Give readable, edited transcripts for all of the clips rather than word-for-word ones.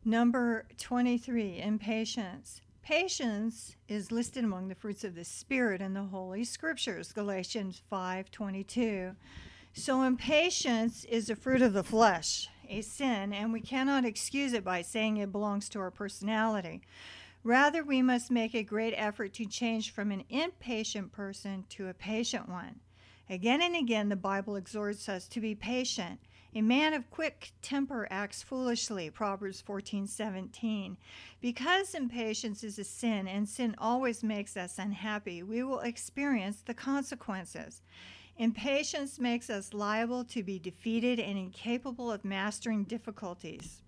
Number 23, impatience. Patience is listed among the fruits of the Spirit in the Holy Scriptures, Galatians 5:22. So impatience is a fruit of the flesh, a sin, and we cannot excuse it by saying it belongs to our personality. Rather, we must make a great effort to change from an impatient person to a patient one. Again and again, the Bible exhorts us to be patient. A man of quick temper acts foolishly, Proverbs 14:17. Because impatience is a sin, and sin always makes us unhappy, we will experience the consequences. Impatience makes us liable to be defeated and incapable of mastering difficulties.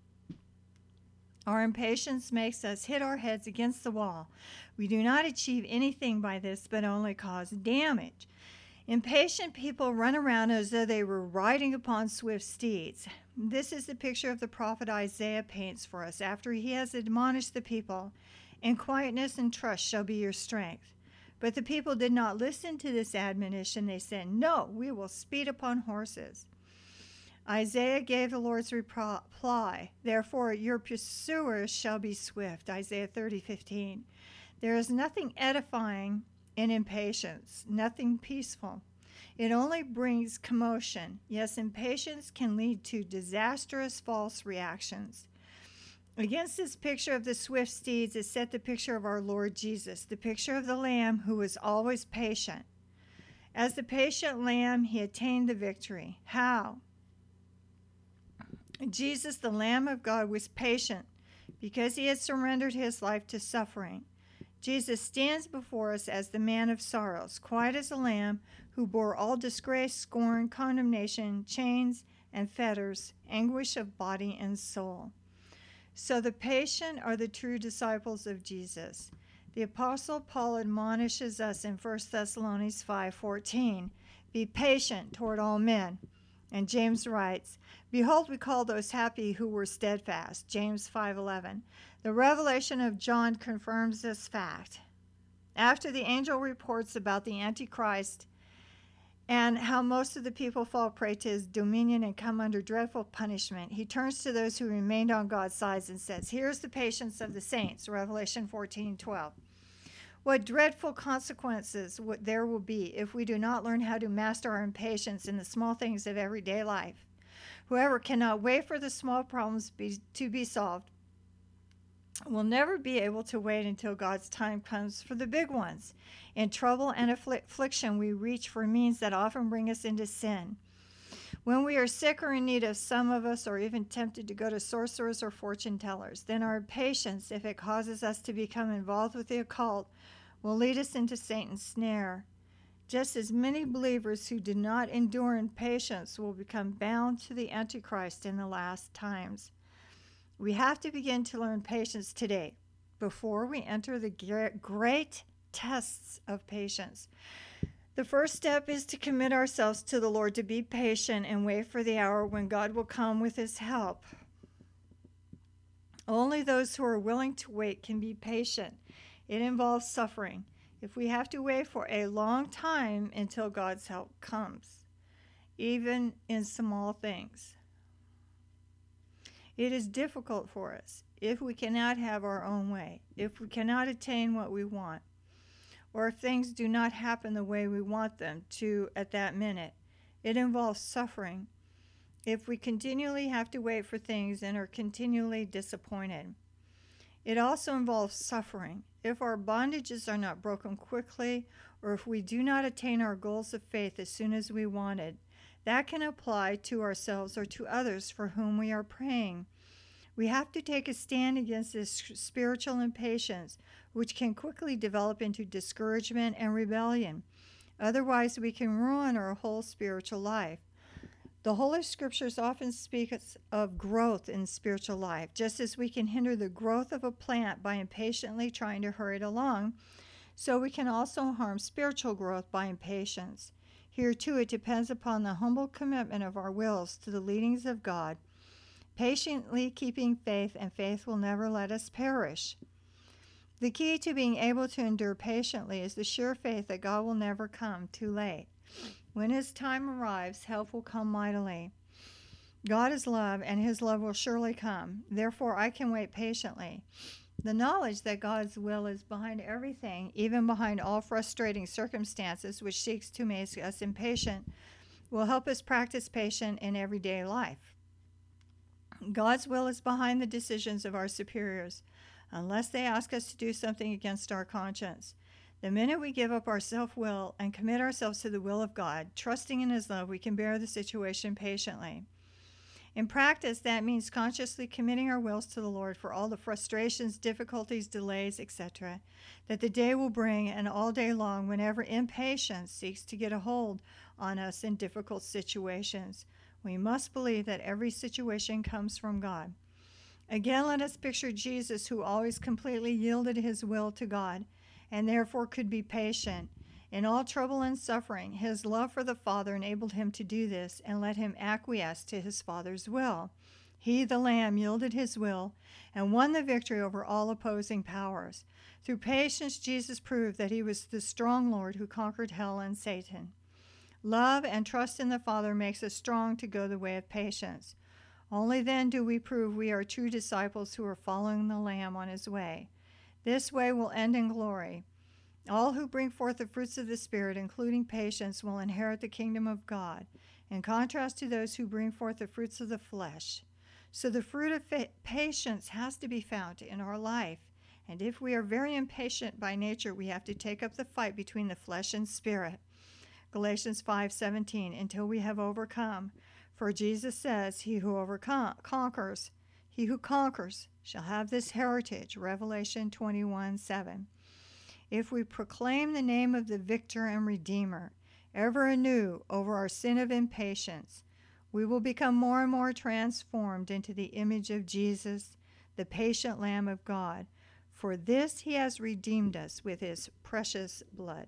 Our impatience makes us hit our heads against the wall. We do not achieve anything by this, but only cause damage. Impatient people run around as though they were riding upon swift steeds. This is the picture of the prophet Isaiah paints for us after he has admonished the people, "And quietness and trust shall be your strength." But the people did not listen to this admonition. They said, "No, we will speed upon horses." Isaiah gave the Lord's reply, "Therefore your pursuers shall be swift," Isaiah 30:15. There is nothing edifying in impatience, nothing peaceful. It only brings commotion. Yes, impatience can lead to disastrous false reactions. Against this picture of the swift steeds is set the picture of our Lord Jesus, the picture of the Lamb who was always patient. As the patient Lamb, he attained the victory. How? Jesus, the Lamb of God, was patient because he had surrendered his life to suffering. Jesus stands before us as the man of sorrows, quiet as a lamb, who bore all disgrace, scorn, condemnation, chains and fetters, anguish of body and soul. So the patient are the true disciples of Jesus. The Apostle Paul admonishes us in 1 Thessalonians 5:14, "Be patient toward all men." And James writes, "Behold, we call those happy who were steadfast," James 5:11. The revelation of John confirms this fact. After the angel reports about the Antichrist and how most of the people fall prey to his dominion and come under dreadful punishment, he turns to those who remained on God's side and says, "Here's the patience of the saints," Revelation 14:12. What dreadful consequences there will be if we do not learn how to master our impatience in the small things of everyday life. Whoever cannot wait for the small problems to be solved will never be able to wait until God's time comes for the big ones. In trouble and affliction, we reach for means that often bring us into sin. When we are sick or in need of, some of us are even tempted to go to sorcerers or fortune tellers. Then our patience, if it causes us to become involved with the occult, will lead us into Satan's snare. Just as many believers who do not endure in patience will become bound to the Antichrist in the last times. We have to begin to learn patience today before we enter the great tests of patience. The first step is to commit ourselves to the Lord, to be patient and wait for the hour when God will come with his help. Only those who are willing to wait can be patient. It involves suffering. If we have to wait for a long time until God's help comes, even in small things, it is difficult for us if we cannot have our own way, if we cannot attain what we want, or if things do not happen the way we want them to at that minute. It involves suffering if we continually have to wait for things and are continually disappointed. It also involves suffering if our bondages are not broken quickly, or if we do not attain our goals of faith as soon as we wanted. That can apply to ourselves or to others for whom we are praying. We have to take a stand against this spiritual impatience, which can quickly develop into discouragement and rebellion. Otherwise, we can ruin our whole spiritual life. The Holy Scriptures often speak of growth in spiritual life, just as we can hinder the growth of a plant by impatiently trying to hurry it along, so we can also harm spiritual growth by impatience. Here, too, it depends upon the humble commitment of our wills to the leadings of God, patiently keeping faith, and faith will never let us perish. The key to being able to endure patiently is the sure faith that God will never come too late. When his time arrives, help will come mightily. God is love, and his love will surely come. Therefore, I can wait patiently. The knowledge that God's will is behind everything, even behind all frustrating circumstances which seeks to make us impatient, will help us practice patience in everyday life. God's will is behind the decisions of our superiors, unless they ask us to do something against our conscience. The minute we give up our self-will and commit ourselves to the will of God, trusting in his love, we can bear the situation patiently. In practice, that means consciously committing our wills to the Lord for all the frustrations, difficulties, delays, etc., that the day will bring, and all day long whenever impatience seeks to get a hold on us in difficult situations. We must believe that every situation comes from God. Again, let us picture Jesus, who always completely yielded his will to God and therefore could be patient. In all trouble and suffering, his love for the Father enabled him to do this and let him acquiesce to his Father's will. He, the Lamb, yielded his will and won the victory over all opposing powers. Through patience, Jesus proved that he was the strong Lord who conquered hell and Satan. Love and trust in the Father makes us strong to go the way of patience. Only then do we prove we are true disciples who are following the Lamb on his way. This way will end in glory. All who bring forth the fruits of the Spirit, including patience, will inherit the kingdom of God, in contrast to those who bring forth the fruits of the flesh. So the fruit of patience has to be found in our life. And if we are very impatient by nature, we have to take up the fight between the flesh and spirit. Galatians 5:17, until we have overcome. For Jesus says, he who conquers shall have this heritage. Revelation 21:7. If we proclaim the name of the Victor and Redeemer ever anew over our sin of impatience, we will become more and more transformed into the image of Jesus, the patient Lamb of God. For this he has redeemed us with his precious blood.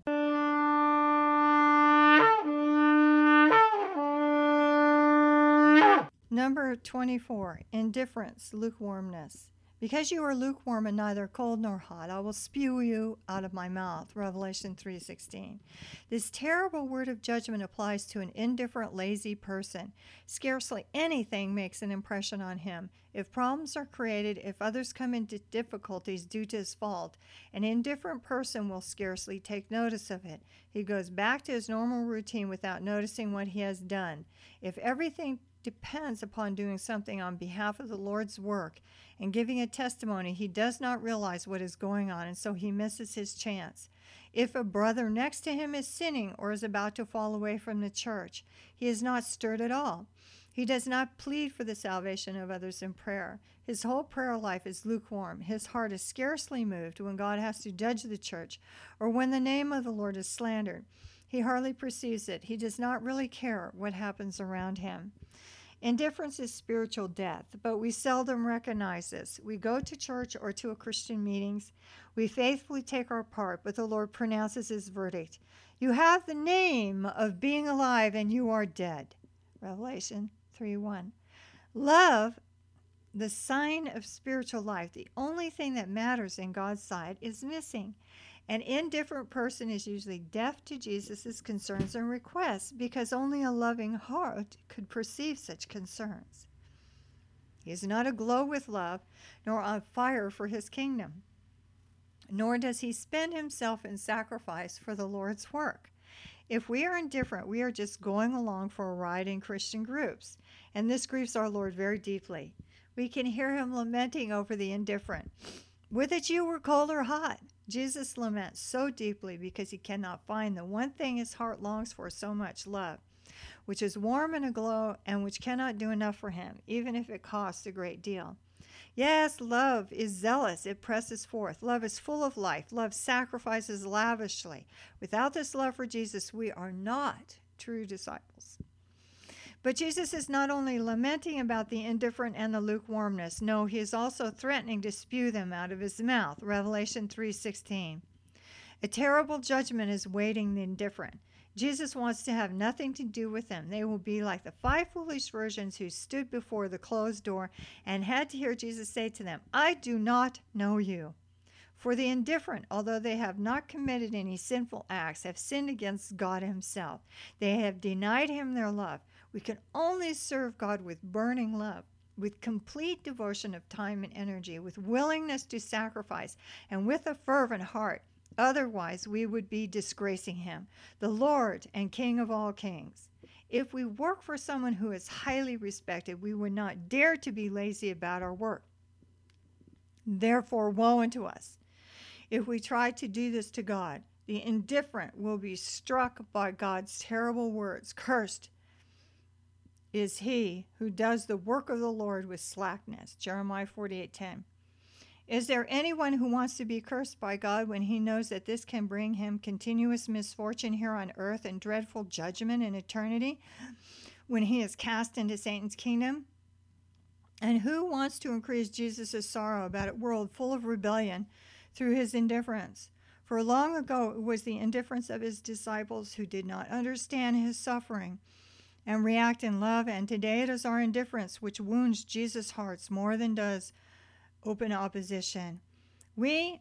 Number 24, indifference, lukewarmness. Because you are lukewarm and neither cold nor hot, I will spew you out of my mouth. Revelation 3:16. This terrible word of judgment applies to an indifferent, lazy person. Scarcely anything makes an impression on him. If problems are created, if others come into difficulties due to his fault, an indifferent person will scarcely take notice of it. He goes back to his normal routine without noticing what he has done. If everything depends upon doing something on behalf of the Lord's work and giving a testimony, he does not realize what is going on, and so he misses his chance. If a brother next to him is sinning or is about to fall away from the church, he is not stirred at all. He does not plead for the salvation of others in prayer. His whole prayer life is lukewarm. His heart is scarcely moved when God has to judge the church or when the name of the Lord is slandered. He hardly perceives it. He does not really care what happens around him. Indifference is spiritual death, but we seldom recognize this. We go to church or to a Christian meetings. We faithfully take our part, but the Lord pronounces his verdict. You have the name of being alive, and you are dead. Revelation 3:1. Love, the sign of spiritual life, the only thing that matters in God's sight, is missing. An indifferent person is usually deaf to Jesus' concerns and requests because only a loving heart could perceive such concerns. He is not aglow with love nor on fire for his kingdom, nor does he spend himself in sacrifice for the Lord's work. If we are indifferent, we are just going along for a ride in Christian groups, and this grieves our Lord very deeply. We can hear him lamenting over the indifferent. Would that you were cold or hot. Jesus laments so deeply because he cannot find the one thing his heart longs for so much, love, which is warm and aglow and which cannot do enough for him, even if it costs a great deal. Yes, love is zealous. It presses forth. Love is full of life. Love sacrifices lavishly. Without this love for Jesus, we are not true disciples. But Jesus is not only lamenting about the indifferent and the lukewarmness. No, he is also threatening to spew them out of his mouth. Revelation 3:16. A terrible judgment is waiting the indifferent. Jesus wants to have nothing to do with them. They will be like the 5 foolish virgins who stood before the closed door and had to hear Jesus say to them, I do not know you. For the indifferent, although they have not committed any sinful acts, have sinned against God himself. They have denied him their love. We can only serve God with burning love, with complete devotion of time and energy, with willingness to sacrifice, and with a fervent heart. Otherwise, we would be disgracing him, the Lord and King of all kings. If we work for someone who is highly respected, we would not dare to be lazy about our work. Therefore, woe unto us if we try to do this to God. The indifferent will be struck by God's terrible words. Cursed is he who does the work of the Lord with slackness. Jeremiah 48:10. Is there anyone who wants to be cursed by God when he knows that this can bring him continuous misfortune here on earth and dreadful judgment in eternity when he is cast into Satan's kingdom? And who wants to increase Jesus' sorrow about a world full of rebellion through his indifference? For long ago it was the indifference of his disciples who did not understand his suffering and react in love, and today it is our indifference which wounds Jesus' hearts more than does open opposition. We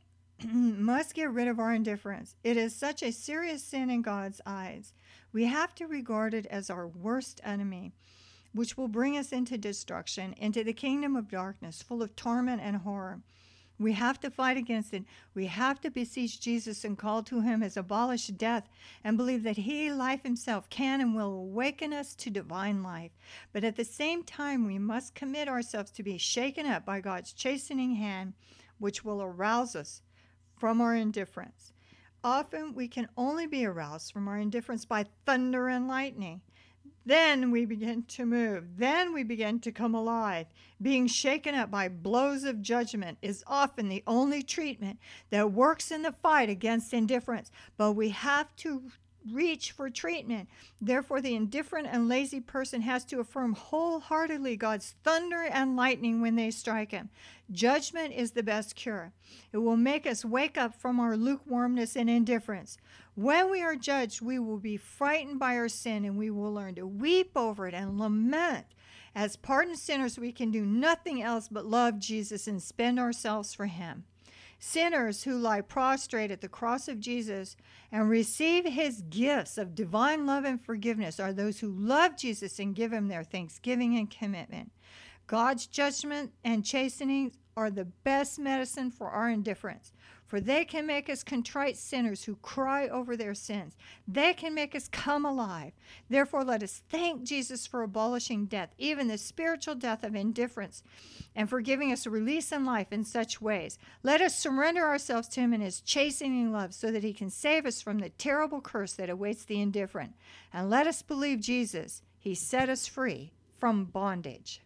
must get rid of our indifference. It is such a serious sin in God's eyes. We have to regard it as our worst enemy, which will bring us into destruction, into the kingdom of darkness, full of torment and horror. We have to fight against it. We have to beseech Jesus and call to him as abolish death and believe that he, life himself, can and will awaken us to divine life. But at the same time, we must commit ourselves to be shaken up by God's chastening hand, which will arouse us from our indifference. Often we can only be aroused from our indifference by thunder and lightning. Then we begin to move. Then we begin to come alive. Being shaken up by blows of judgment is often the only treatment that works in the fight against indifference. But we have to reach for treatment. Therefore, the indifferent and lazy person has to affirm wholeheartedly God's thunder and lightning when they strike him. Judgment is the best cure. It will make us wake up from our lukewarmness and indifference. When we are judged, we will be frightened by our sin, and we will learn to weep over it and lament. As pardoned sinners, we can do nothing else but love Jesus and spend ourselves for him. Sinners who lie prostrate at the cross of Jesus and receive his gifts of divine love and forgiveness are those who love Jesus and give him their thanksgiving and commitment. God's judgment and chastening are the best medicine for our indifference, for they can make us contrite sinners who cry over their sins. They can make us come alive. Therefore, let us thank Jesus for abolishing death, even the spiritual death of indifference, and for giving us release and life in such ways. Let us surrender ourselves to him in his chastening love so that he can save us from the terrible curse that awaits the indifferent. And let us believe Jesus. He set us free from bondage.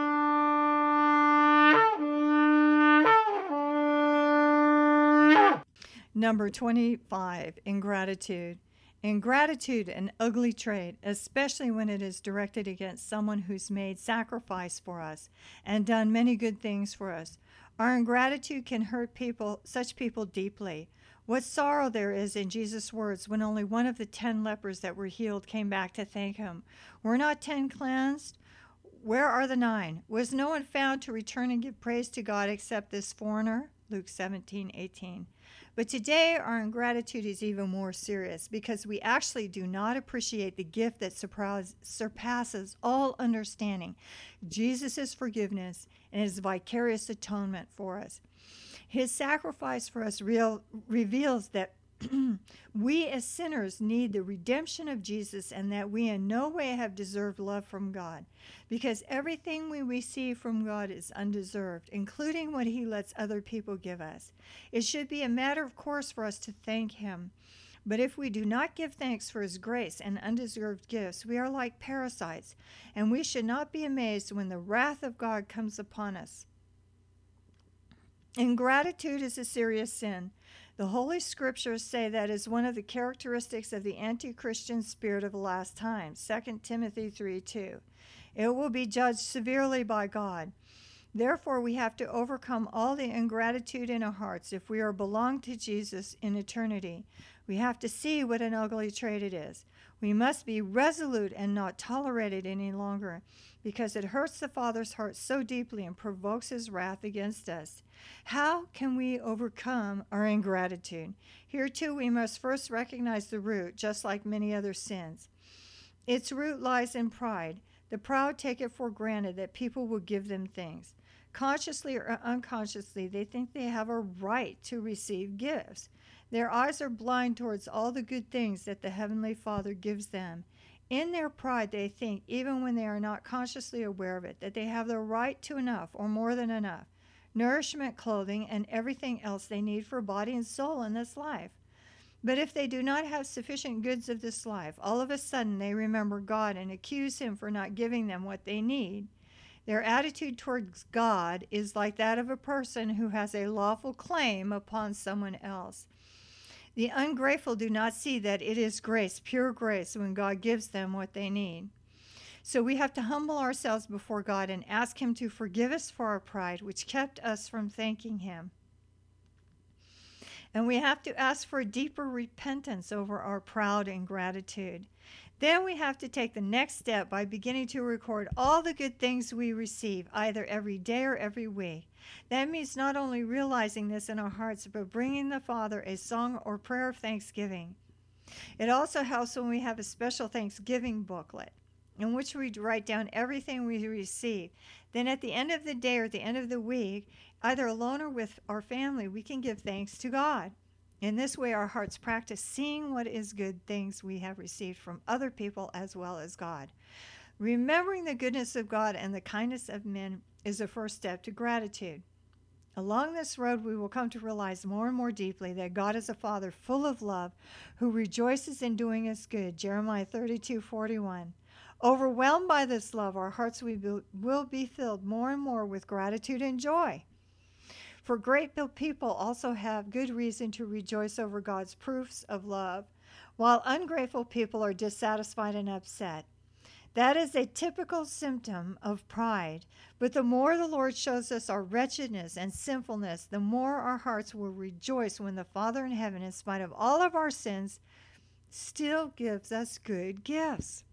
Number 25, ingratitude. Ingratitude, an ugly trait, especially when it is directed against someone who's made sacrifice for us and done many good things for us. Our ingratitude can hurt such people deeply. What sorrow there is in Jesus' words when only one of the 10 lepers that were healed came back to thank him. Were not 10 cleansed? Where are the 9? Was no one found to return and give praise to God except this foreigner? Luke 17:18. But today our ingratitude is even more serious because we actually do not appreciate the gift that surpasses all understanding, Jesus' forgiveness and his vicarious atonement for us. His sacrifice for us reveals that we as sinners need the redemption of Jesus and that we in no way have deserved love from God, because everything we receive from God is undeserved, including what he lets other people give us. It should be a matter of course for us to thank him. But if we do not give thanks for his grace and undeserved gifts, we are like parasites, and we should not be amazed when the wrath of God comes upon us. Ingratitude is a serious sin. The Holy Scriptures say that is one of the characteristics of the anti-Christian spirit of the last times, 2 Timothy 3:2. It will be judged severely by God. Therefore, we have to overcome all the ingratitude in our hearts if we are belong to Jesus in eternity. We have to see what an ugly trait it is. We must be resolute and not tolerate it any longer, because it hurts the Father's heart so deeply and provokes his wrath against us. How can we overcome our ingratitude? Here too we must first recognize the root, just like many other sins. Its root lies in pride. The proud take it for granted that people will give them things. Consciously or unconsciously, they think they have a right to receive gifts. Their eyes are blind towards all the good things that the Heavenly Father gives them. In their pride, they think, even when they are not consciously aware of it, that they have the right to enough or more than enough nourishment, clothing, and everything else they need for body and soul in this life. But if they do not have sufficient goods of this life, all of a sudden they remember God and accuse Him for not giving them what they need. Their attitude towards God is like that of a person who has a lawful claim upon someone else. The ungrateful do not see that it is grace, pure grace, when God gives them what they need. So we have to humble ourselves before God and ask Him to forgive us for our pride, which kept us from thanking Him. And we have to ask for a deeper repentance over our proud ingratitude. Then we have to take the next step by beginning to record all the good things we receive, either every day or every week. That means not only realizing this in our hearts, but bringing the Father a song or prayer of thanksgiving. It also helps when we have a special Thanksgiving booklet in which we write down everything we receive. Then at the end of the day or the end of the week, either alone or with our family, we can give thanks to God. In this way, our hearts practice seeing what is good things we have received from other people as well as God. Remembering the goodness of God and the kindness of men is the first step to gratitude. Along this road, we will come to realize more and more deeply that God is a Father full of love who rejoices in doing us good. Jeremiah 32:41. Overwhelmed by this love, our hearts will be filled more and more with gratitude and joy. For grateful people also have good reason to rejoice over God's proofs of love, while ungrateful people are dissatisfied and upset. That is a typical symptom of pride. But the more the Lord shows us our wretchedness and sinfulness, the more our hearts will rejoice when the Father in heaven, in spite of all of our sins, still gives us good gifts.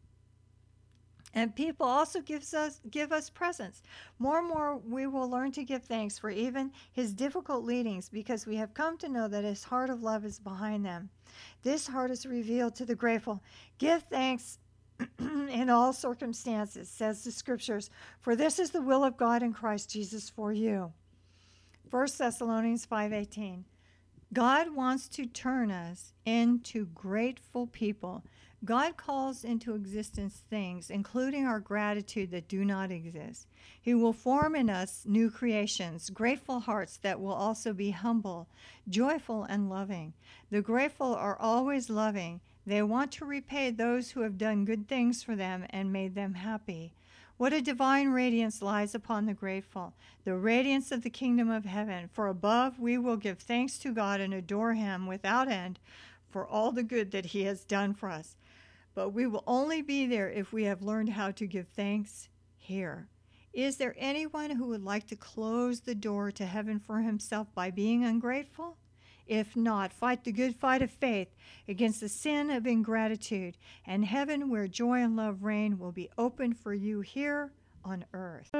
And people also give us presents. More and more we will learn to give thanks for even His difficult leadings, because we have come to know that His heart of love is behind them. This heart is revealed to the grateful. Give thanks in all circumstances, says the Scriptures, for this is the will of God in Christ Jesus for you. 1 Thessalonians 5:18. God wants to turn us into grateful people. God calls into existence things, including our gratitude, that do not exist. He will form in us new creations, grateful hearts that will also be humble, joyful, and loving. The grateful are always loving. They want to repay those who have done good things for them and made them happy. What a divine radiance lies upon the grateful, the radiance of the kingdom of heaven. For above we will give thanks to God and adore Him without end for all the good that He has done for us. But we will only be there if we have learned how to give thanks here. Is there anyone who would like to close the door to heaven for himself by being ungrateful? If not, fight the good fight of faith against the sin of ingratitude, and heaven, where joy and love reign, will be open for you here on earth.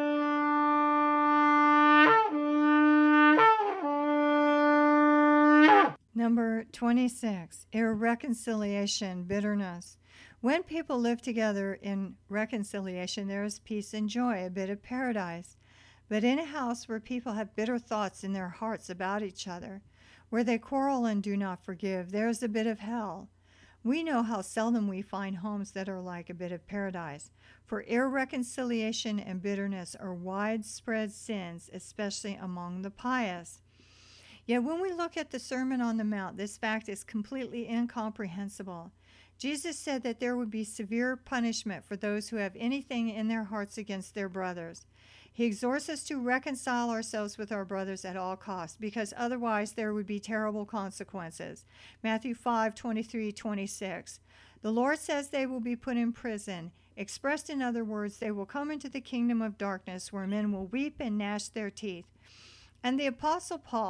Number 26, irreconciliation, bitterness. When people live together in reconciliation, there is peace and joy, a bit of paradise. But in a house where people have bitter thoughts in their hearts about each other, where they quarrel and do not forgive, there is a bit of hell. We know how seldom we find homes that are like a bit of paradise, for irreconciliation and bitterness are widespread sins, especially among the pious. Yet when we look at the Sermon on the Mount, this fact is completely incomprehensible. Jesus said that there would be severe punishment for those who have anything in their hearts against their brothers. He exhorts us to reconcile ourselves with our brothers at all costs, because otherwise there would be terrible consequences. Matthew 5:23-26. The Lord says they will be put in prison. Expressed in other words, they will come into the kingdom of darkness, where men will weep and gnash their teeth. And the Apostle Paul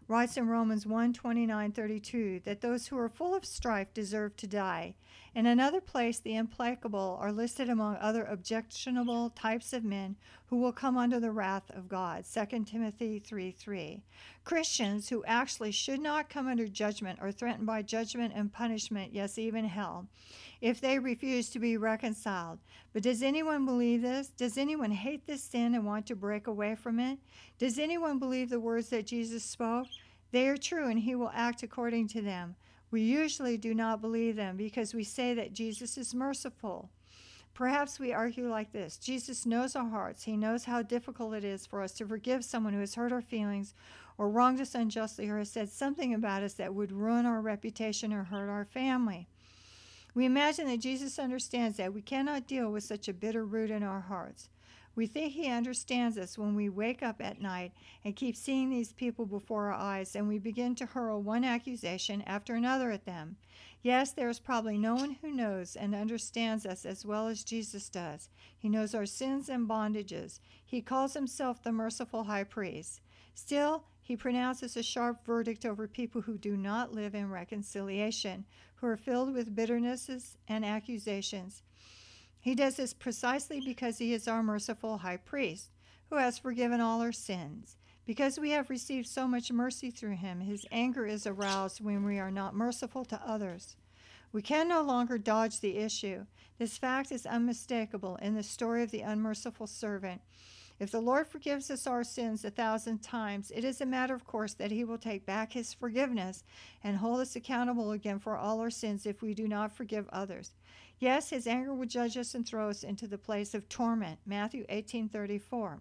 writes in Romans 1:29-32 that those who are full of strife deserve to die. In another place, the implacable are listed among other objectionable types of men who will come under the wrath of God. 2 Timothy 3:3. Christians who actually should not come under judgment are threatened by judgment and punishment, yes, even hell, if they refuse to be reconciled. But does anyone believe this? Does anyone hate this sin and want to break away from it? Does anyone believe the words that Jesus spoke? They are true, and he will act according to them. We usually do not believe them because we say that Jesus is merciful. Perhaps we argue like this: Jesus knows our hearts. He knows how difficult it is for us to forgive someone who has hurt our feelings or wronged us unjustly or has said something about us that would ruin our reputation or hurt our family. We imagine that Jesus understands that we cannot deal with such a bitter root in our hearts. We think he understands us when we wake up at night and keep seeing these people before our eyes, and we begin to hurl one accusation after another at them. Yes, there is probably no one who knows and understands us as well as Jesus does. He knows our sins and bondages. He calls himself the merciful high priest. Still, he pronounces a sharp verdict over people who do not live in reconciliation, who are filled with bitternesses and accusations. He does this precisely because he is our merciful high priest, who has forgiven all our sins. Because we have received so much mercy through him, his anger is aroused when we are not merciful to others. We can no longer dodge the issue. This fact is unmistakable in the story of the unmerciful servant. If the Lord forgives us our sins 1,000 times, it is a matter of course that he will take back his forgiveness and hold us accountable again for all our sins if we do not forgive others. Yes, his anger will judge us and throw us into the place of torment. Matthew 18:34.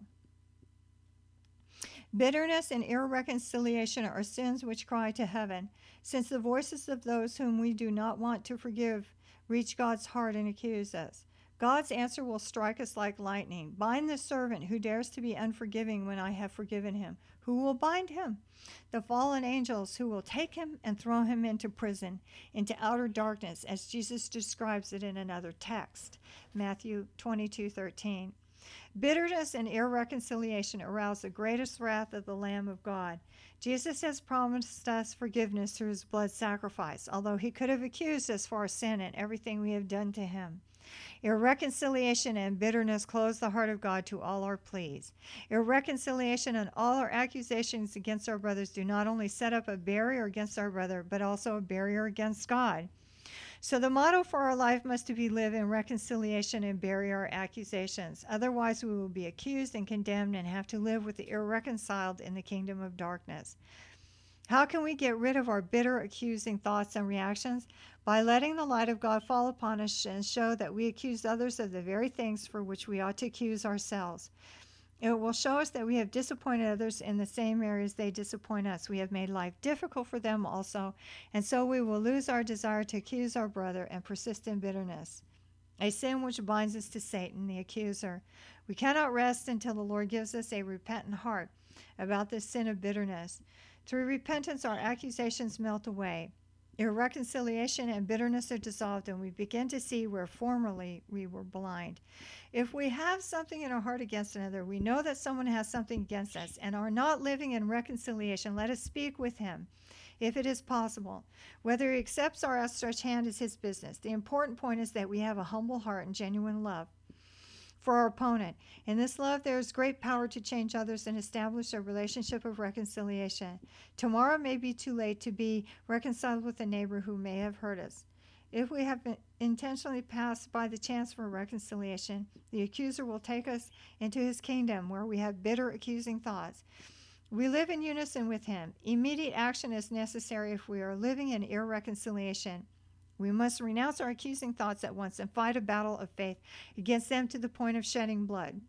Bitterness and irreconciliation are sins which cry to heaven, since the voices of those whom we do not want to forgive reach God's heart and accuse us. God's answer will strike us like lightning. Bind the servant who dares to be unforgiving when I have forgiven him. Who will bind him? The fallen angels who will take him and throw him into prison, into outer darkness, as Jesus describes it in another text, Matthew 22:13. Bitterness and irreconciliation arouse the greatest wrath of the Lamb of God. Jesus has promised us forgiveness through his blood sacrifice, although he could have accused us for our sin and everything we have done to him. Irreconciliation and bitterness close the heart of God to all our pleas. Irreconciliation and all our accusations against our brothers do not only set up a barrier against our brother, but also a barrier against God. So the motto for our life must be live in reconciliation and bury our accusations. Otherwise, we will be accused and condemned and have to live with the irreconciled in the kingdom of darkness. How can we get rid of our bitter, accusing thoughts and reactions? By letting the light of God fall upon us and show that we accuse others of the very things for which we ought to accuse ourselves. It will show us that we have disappointed others in the same areas they disappoint us. We have made life difficult for them also, and so we will lose our desire to accuse our brother and persist in bitterness, a sin which binds us to Satan, the accuser. We cannot rest until the Lord gives us a repentant heart about this sin of bitterness. Through repentance, our accusations melt away. Irreconciliation and bitterness are dissolved, and we begin to see where formerly we were blind. If we have something in our heart against another, we know that someone has something against us, and are not living in reconciliation, let us speak with him, if it is possible. Whether he accepts our outstretched hand is his business. The important point is that we have a humble heart and genuine love for our opponent. In this love, there is great power to change others and establish a relationship of reconciliation. Tomorrow may be too late to be reconciled with a neighbor who may have hurt us. If we have been intentionally passed by the chance for reconciliation, the accuser will take us into his kingdom where we have bitter, accusing thoughts. We live in unison with him. Immediate action is necessary if we are living in irreconciliation. We must renounce our accusing thoughts at once and fight a battle of faith against them to the point of shedding blood.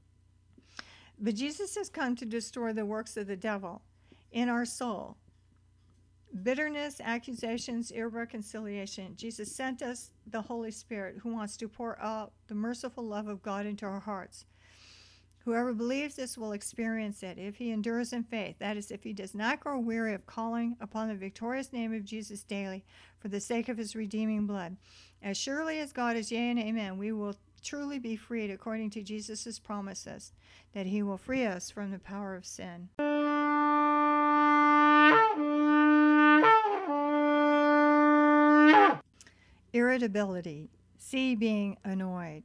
But Jesus has come to destroy the works of the devil in our soul. Bitterness, accusations, irreconciliation. Jesus sent us the Holy Spirit who wants to pour out the merciful love of God into our hearts. Whoever believes this will experience it if he endures in faith. That is, if he does not grow weary of calling upon the victorious name of Jesus daily for the sake of his redeeming blood. As surely as God is yea and amen, we will truly be freed according to Jesus' promises, that he will free us from the power of sin. irritability. C, being annoyed.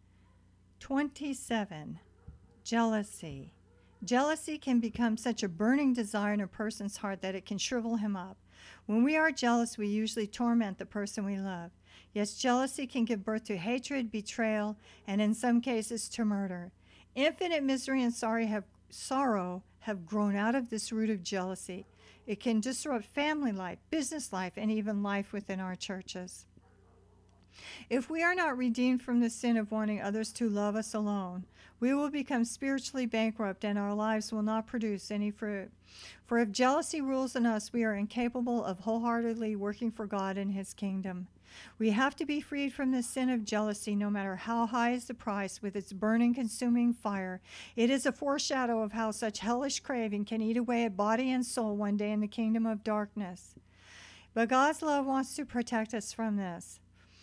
27, jealousy. Jealousy can become such a burning desire in a person's heart that it can shrivel him up. When we are jealous, we usually torment the person we love. Yes, jealousy can give birth to hatred, betrayal, and in some cases to murder. Infinite misery and sorrow have grown out of this root of jealousy. It can disrupt family life, business life, and even life within our churches. If we are not redeemed from the sin of wanting others to love us alone, we will become spiritually bankrupt and our lives will not produce any fruit. For if jealousy rules in us, we are incapable of wholeheartedly working for God and His kingdom. We have to be freed from the sin of jealousy, no matter how high is the price, with its burning, consuming fire. It is a foreshadow of how such hellish craving can eat away at body and soul one day in the kingdom of darkness. But God's love wants to protect us from this.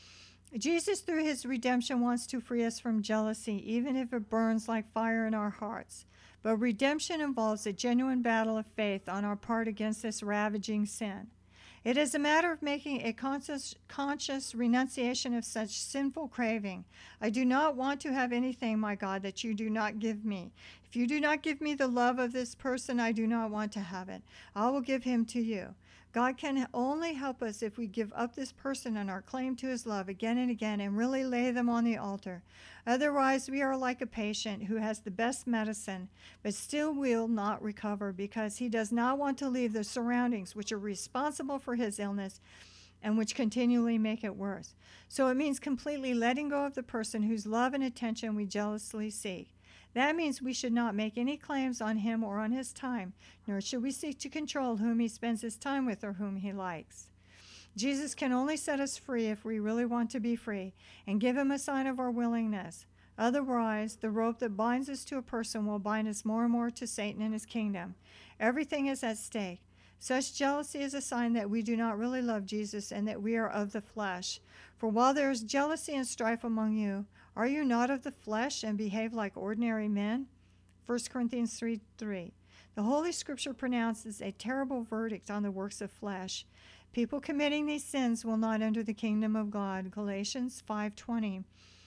Jesus, through His redemption, wants to free us from jealousy, even if it burns like fire in our hearts. But redemption involves a genuine battle of faith on our part against this ravaging sin. It is a matter of making a conscious renunciation of such sinful craving. I do not want to have anything, my God, that you do not give me. If you do not give me the love of this person, I do not want to have it. I will give him to you. God can only help us if we give up this person and our claim to His love again and again and really lay them on the altar. Otherwise, we are like a patient who has the best medicine, but still will not recover because he does not want to leave the surroundings which are responsible for his illness and which continually make it worse. So it means completely letting go of the person whose love and attention we jealously seek. That means we should not make any claims on him or on his time, nor should we seek to control whom he spends his time with or whom he likes. Jesus can only set us free if we really want to be free and give Him a sign of our willingness. Otherwise, the rope that binds us to a person will bind us more and more to Satan and his kingdom. Everything is at stake. Such jealousy is a sign that we do not really love Jesus and that we are of the flesh. For while there is jealousy and strife among you, are you not of the flesh and behave like ordinary men? 1 Corinthians 3:3. The Holy Scripture pronounces a terrible verdict on the works of flesh. People committing these sins will not enter the kingdom of God. Galatians 5:20.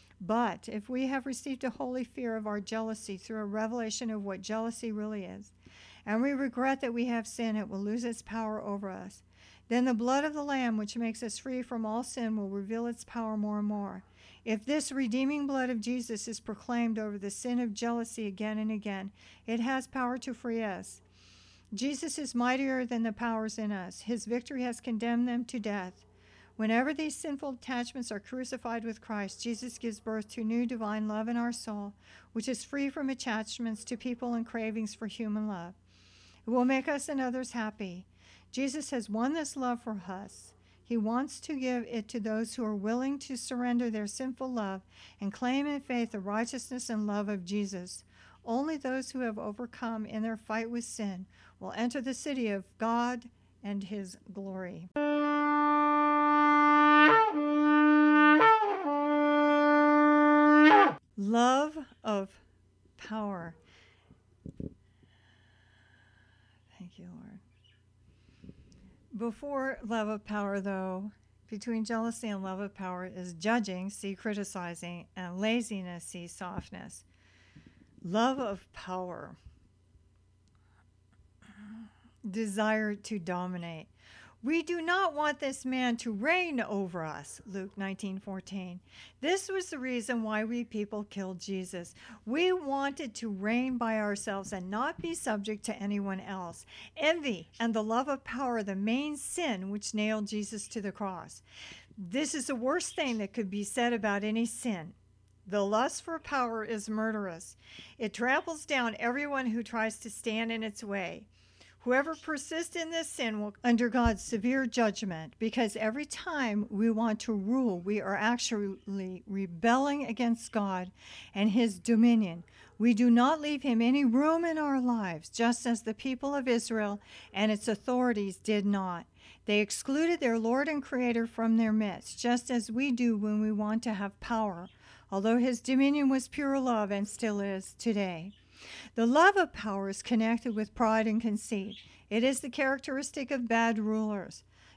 But if we have received a holy fear of our jealousy through a revelation of what jealousy really is, and we regret that we have sinned, it will lose its power over us. Then the blood of the Lamb, which makes us free from all sin, will reveal its power more and more. If this redeeming blood of Jesus is proclaimed over the sin of jealousy again and again, it has power to free us. Jesus is mightier than the powers in us. His victory has condemned them to death. Whenever these sinful attachments are crucified with Christ, Jesus gives birth to new divine love in our soul, which is free from attachments to people and cravings for human love. It will make us and others happy. Jesus has won this love for us. He wants to give it to those who are willing to surrender their sinful love and claim in faith the righteousness and love of Jesus. Only those who have overcome in their fight with sin will enter the city of God and His glory. Love of power. Thank you, Lord. Before love of power, though, between jealousy and love of power is judging, see criticizing, and laziness, see softness. Love of power. Desire to dominate. We do not want this man to reign over us, Luke 19:14. This was the reason why we people killed Jesus. We wanted to reign by ourselves and not be subject to anyone else. Envy and the love of power are the main sin which nailed Jesus to the cross. This is the worst thing that could be said about any sin. The lust for power is murderous. It tramples down everyone who tries to stand in its way. Whoever persists in this sin will under God's severe judgment, because every time we want to rule, we are actually rebelling against God and His dominion. We do not leave Him any room in our lives, just as the people of Israel and its authorities did not. They excluded their Lord and Creator from their midst, just as we do when we want to have power, although His dominion was pure love and still is today. The love of power is connected with pride and conceit. It is the characteristic of bad rulers.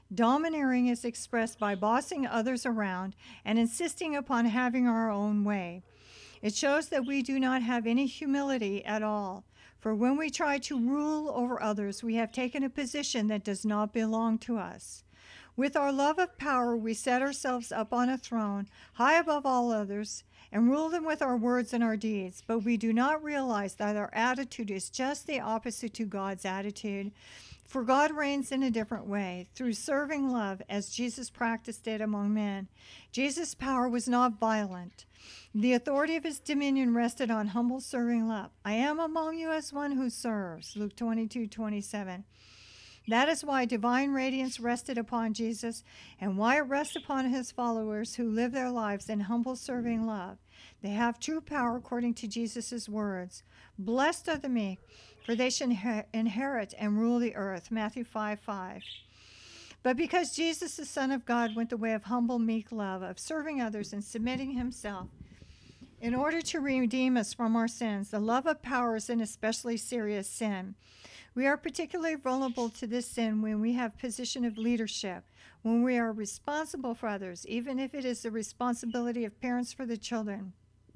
Domineering is expressed by bossing others around and insisting upon having our own way. It shows that we do not have any humility at all. For when we try to rule over others, we have taken a position that does not belong to us. With our love of power, we set ourselves up on a throne, high above all others, and rule them with our words and our deeds. But we do not realize that our attitude is just the opposite to God's attitude. For God reigns in a different way, through serving love, as Jesus practiced it among men. Jesus' power was not violent. The authority of his dominion rested on humble serving love. I am among you as one who serves, Luke 22:27. That is why divine radiance rested upon Jesus and why it rests upon his followers who live their lives in humble serving love. They have true power according to Jesus' words. Blessed are the meek, for they shall inherit and rule the earth, Matthew 5:5. But because Jesus, the Son of God, went the way of humble, meek love, of serving others and submitting himself, in order to redeem us from our sins, the love of power is an especially serious sin. We are particularly vulnerable to this sin when we have position of leadership, when we are responsible for others, even if it is the responsibility of parents for the children.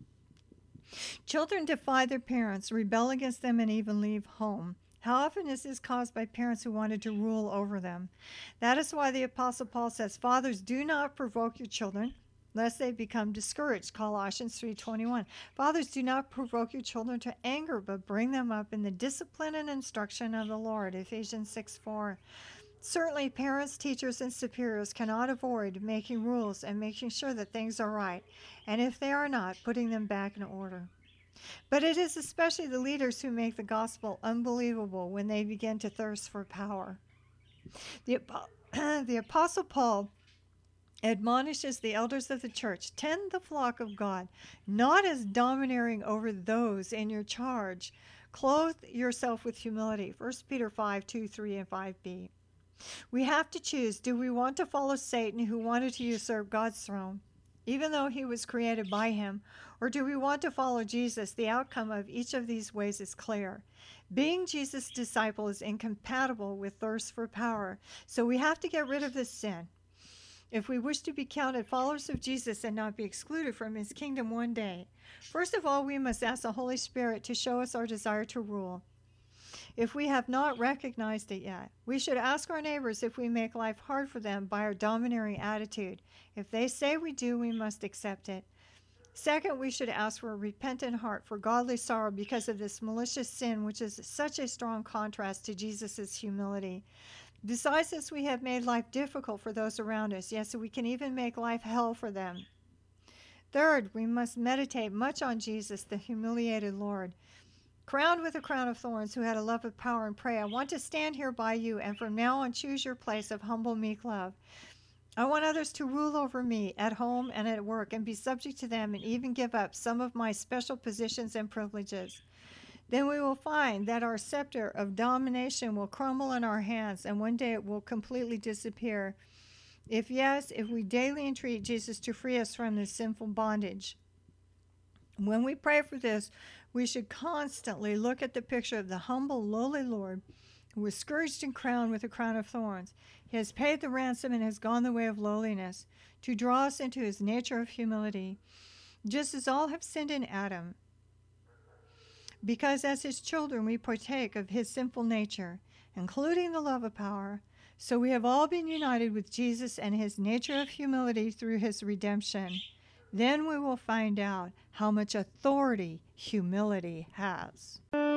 Children defy their parents, rebel against them, and even leave home. How often is this caused by parents who wanted to rule over them? That is why the Apostle Paul says, "Fathers, do not provoke your children, lest they become discouraged," Colossians 3:21. Fathers, do not provoke your children to anger, but bring them up in the discipline and instruction of the Lord, Ephesians 6:4. Certainly, parents, teachers, and superiors cannot avoid making rules and making sure that things are right, and if they are not, putting them back in order. But it is especially the leaders who make the gospel unbelievable when they begin to thirst for power. The Apostle Paul admonishes the elders of the church, tend the flock of God, not as domineering over those in your charge. Clothe yourself with humility, 1 Peter 5:2, 3, and 5b. We have to choose, do we want to follow Satan, who wanted to usurp God's throne, even though he was created by him, or do we want to follow Jesus? The outcome of each of these ways is clear. Being Jesus' disciple is incompatible with thirst for power, so we have to get rid of this sin if we wish to be counted followers of Jesus and not be excluded from his kingdom one day. First of all, we must ask the Holy Spirit to show us our desire to rule, if we have not recognized it yet. We should ask our neighbors if we make life hard for them by our domineering attitude. If they say we do, we must accept it. Second, we should ask for a repentant heart, for godly sorrow because of this malicious sin, which is such a strong contrast to Jesus' humility. Besides this, we have made life difficult for those around us. Yes, we can even make life hell for them. Third, we must meditate much on Jesus, the humiliated Lord, crowned with a crown of thorns, who had a love of power, and pray, I want to stand here by you, and from now on choose your place of humble, meek love. I want others to rule over me at home and at work and be subject to them and even give up some of my special positions and privileges. Then we will find that our scepter of domination will crumble in our hands, and one day it will completely disappear. If we daily entreat Jesus to free us from this sinful bondage. When we pray for this, we should constantly look at the picture of the humble, lowly Lord who was scourged and crowned with a crown of thorns. He has paid the ransom and has gone the way of lowliness to draw us into his nature of humility, just as all have sinned in Adam. Because as his children we partake of his sinful nature, including the love of power, so we have all been united with Jesus and his nature of humility through his redemption. Then we will find out how much authority humility has.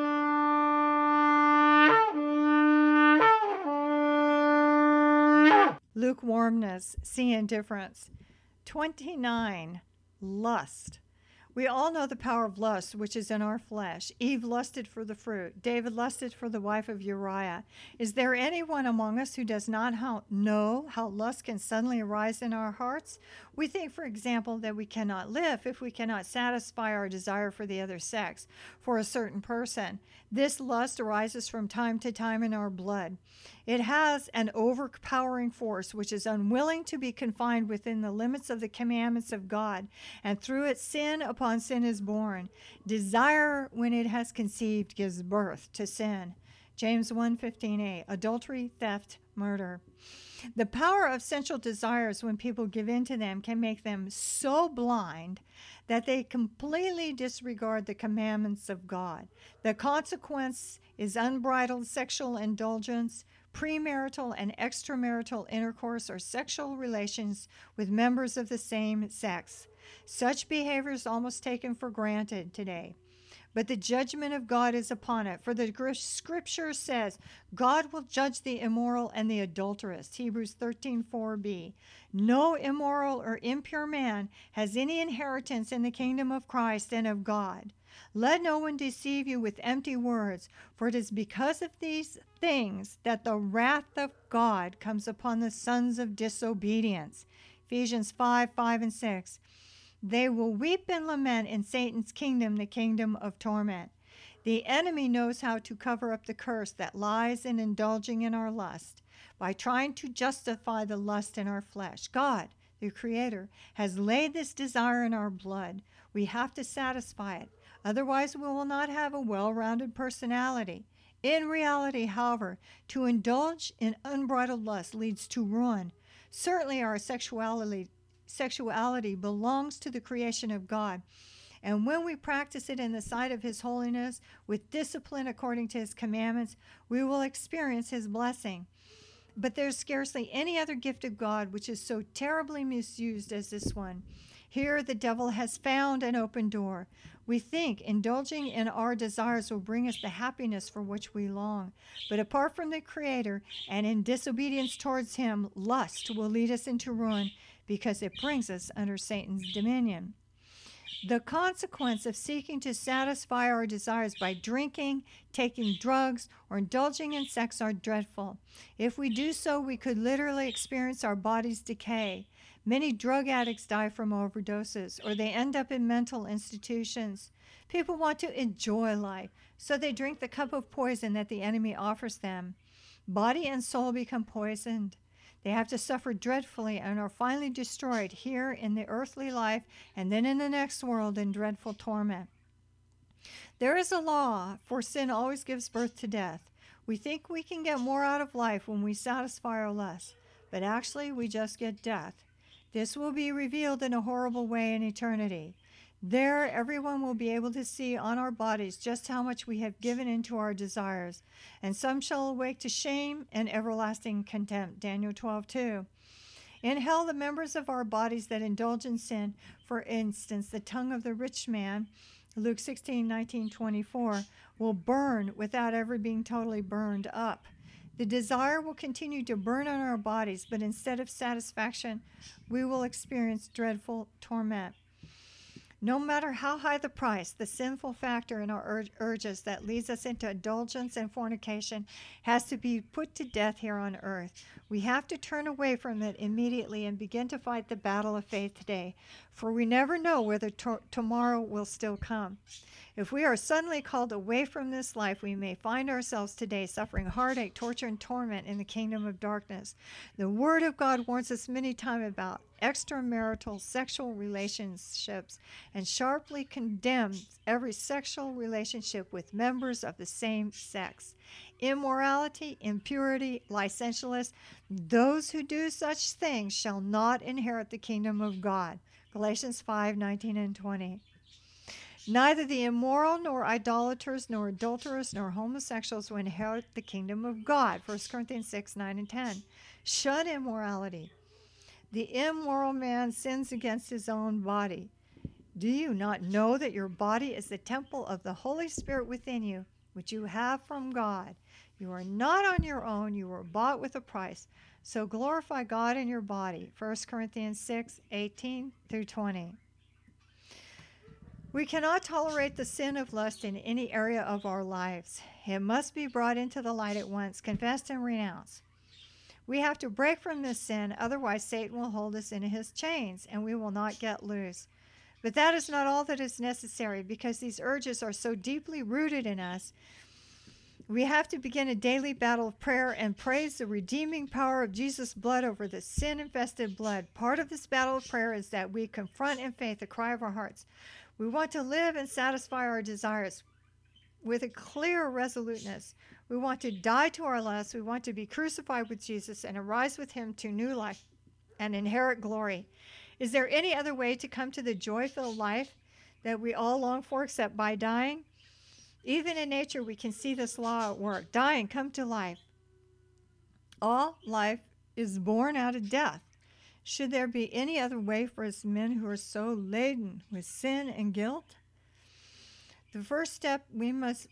Lukewarmness, see indifference. 29, lust. We all know the power of lust, which is in our flesh. Eve lusted for the fruit. David lusted for the wife of Uriah. Is there anyone among us who does not know how lust can suddenly arise in our hearts? We think, for example, that we cannot live if we cannot satisfy our desire for the other sex, for a certain person. This lust arises from time to time in our blood. It has an overpowering force which is unwilling to be confined within the limits of the commandments of God, and through it sin upon sin is born. Desire, when it has conceived, gives birth to sin. James 1:15a. Adultery, theft, murder. The power of sensual desires, when people give in to them, can make them so blind that they completely disregard the commandments of God. The consequence is unbridled sexual indulgence, premarital and extramarital intercourse, or sexual relations with members of the same sex. Such behavior is almost taken for granted today. But the judgment of God is upon it. For the scripture says, God will judge the immoral and the adulteress. Hebrews 13:4b. No immoral or impure man has any inheritance in the kingdom of Christ and of God. Let no one deceive you with empty words, for it is because of these things that the wrath of God comes upon the sons of disobedience. Ephesians 5:5 and 6. They will weep and lament in Satan's kingdom, the kingdom of torment. The enemy knows how to cover up the curse that lies in indulging in our lust by trying to justify the lust in our flesh. God, the Creator, has laid this desire in our blood. We have to satisfy it. Otherwise, we will not have a well-rounded personality. In reality, however, to indulge in unbridled lust leads to ruin. Certainly, our sexuality belongs to the creation of God. And when we practice it in the sight of His holiness, with discipline according to His commandments, we will experience His blessing. But there's scarcely any other gift of God which is so terribly misused as this one. Here the devil has found an open door. We think indulging in our desires will bring us the happiness for which we long. But apart from the Creator and in disobedience towards Him, lust will lead us into ruin, because it brings us under Satan's dominion. The consequence of seeking to satisfy our desires by drinking, taking drugs, or indulging in sex are dreadful. If we do so, we could literally experience our bodies decay. Many drug addicts die from overdoses, or they end up in mental institutions. People want to enjoy life, so they drink the cup of poison that the enemy offers them. Body and soul become poisoned. They have to suffer dreadfully and are finally destroyed here in the earthly life and then in the next world in dreadful torment. There is a law, for sin always gives birth to death. We think we can get more out of life when we satisfy our lust, but actually we just get death. This will be revealed in a horrible way in eternity. There, everyone will be able to see on our bodies just how much we have given into our desires, and some shall awake to shame and everlasting contempt. Daniel 12:2. In hell, the members of our bodies that indulge in sin, for instance, the tongue of the rich man, Luke 16:19-24, will burn without ever being totally burned up. The desire will continue to burn on our bodies, but instead of satisfaction, we will experience dreadful torment. No matter how high the price, the sinful factor in our urges that leads us into indulgence and fornication has to be put to death here on earth. We have to turn away from it immediately and begin to fight the battle of faith today, for we never know whether tomorrow will still come. If we are suddenly called away from this life, we may find ourselves today suffering heartache, torture, and torment in the kingdom of darkness. The Word of God warns us many times about extramarital sexual relationships and sharply condemns every sexual relationship with members of the same sex. Immorality, impurity, licentiousness, those who do such things shall not inherit the kingdom of God. Galatians 5:19 and 20. Neither the immoral, nor idolaters, nor adulterers, nor homosexuals will inherit the kingdom of God. 1 Corinthians 6:9 and 10. Shun immorality. The immoral man sins against his own body. Do you not know that your body is the temple of the Holy Spirit within you, which you have from God? You are not on your own. You were bought with a price. So glorify God in your body. 1 Corinthians 6:18-20. We cannot tolerate the sin of lust in any area of our lives. It must be brought into the light at once, confessed and renounced. We have to break from this sin, otherwise Satan will hold us in his chains and we will not get loose. But that is not all that is necessary, because these urges are so deeply rooted in us. We have to begin a daily battle of prayer and praise the redeeming power of Jesus' blood over the sin-infested blood. Part of this battle of prayer is that we confront in faith the cry of our hearts. We want to live and satisfy our desires with a clear resoluteness. We want to die to our lusts. We want to be crucified with Jesus and arise with him to new life and inherit glory. Is there any other way to come to the joy-filled life that we all long for except by dying? Even in nature, we can see this law at work. Die and come to life. All life is born out of death. Should there be any other way for us men who are so laden with sin and guilt? The first step we must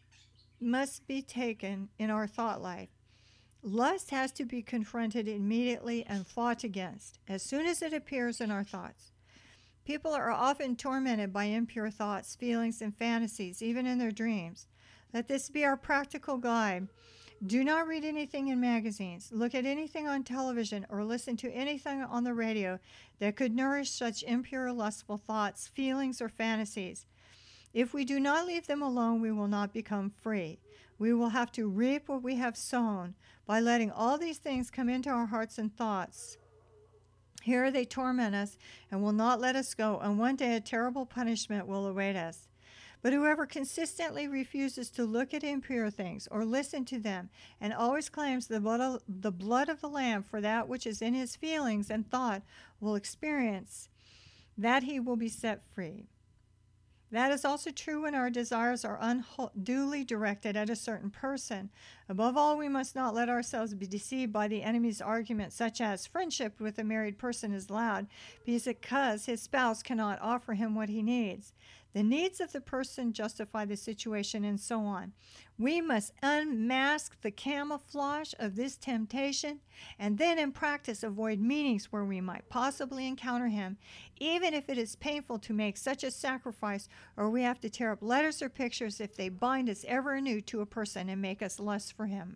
be taken in our thought life. Lust has to be confronted immediately and fought against as soon as it appears in our thoughts. People are often tormented by impure thoughts, feelings, and fantasies, even in their dreams. Let this be our practical guide. Do not read anything in magazines, look at anything on television, or listen to anything on the radio that could nourish such impure, lustful thoughts, feelings, or fantasies. If we do not leave them alone, we will not become free. We will have to reap what we have sown by letting all these things come into our hearts and thoughts. Here they torment us and will not let us go, and one day a terrible punishment will await us. But whoever consistently refuses to look at impure things or listen to them and always claims the blood of the Lamb for that which is in his feelings and thought will experience that he will be set free. That is also true when our desires are unduly directed at a certain person. Above all, we must not let ourselves be deceived by the enemy's arguments, such as friendship with a married person is loud because his spouse cannot offer him what he needs. The needs of the person justify the situation, and so on. We must unmask the camouflage of this temptation and then in practice avoid meetings where we might possibly encounter him, even if it is painful to make such a sacrifice, or we have to tear up letters or pictures if they bind us ever anew to a person and make us lust for him.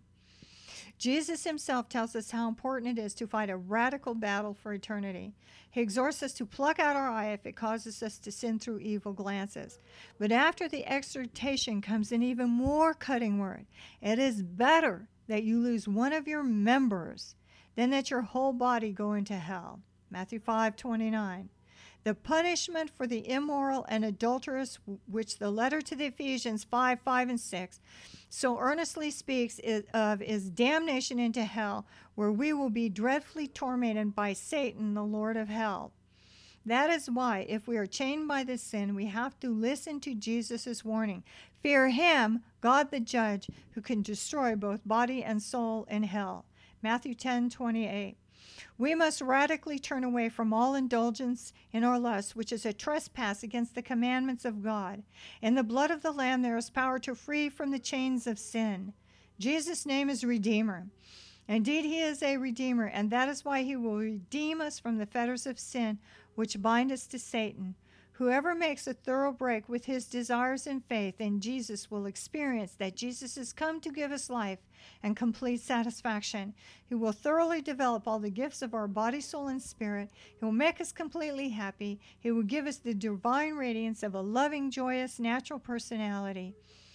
Jesus himself tells us how important it is to fight a radical battle for eternity. He exhorts us to pluck out our eye if it causes us to sin through evil glances. But after the exhortation comes an even more cutting word. It is better that you lose one of your members than that your whole body go into hell. Matthew 5:29. The punishment for the immoral and adulterous, which the letter to the Ephesians 5:5 and 6 so earnestly speaks of, is damnation into hell, where we will be dreadfully tormented by Satan, the Lord of hell. That is why, if we are chained by this sin, we have to listen to Jesus' warning. Fear him, God the judge, who can destroy both body and soul in hell. Matthew 10:28. We must radically turn away from all indulgence in our lust, which is a trespass against the commandments of God. In the blood of the Lamb there is power to free from the chains of sin. Jesus' name is Redeemer. Indeed, he is a Redeemer, and that is why he will redeem us from the fetters of sin, which bind us to Satan. Whoever makes a thorough break with his desires in faith in Jesus will experience that Jesus has come to give us life and complete satisfaction. He will thoroughly develop all the gifts of our body, soul, and spirit. He will make us completely happy. He will give us the divine radiance of a loving, joyous, natural personality.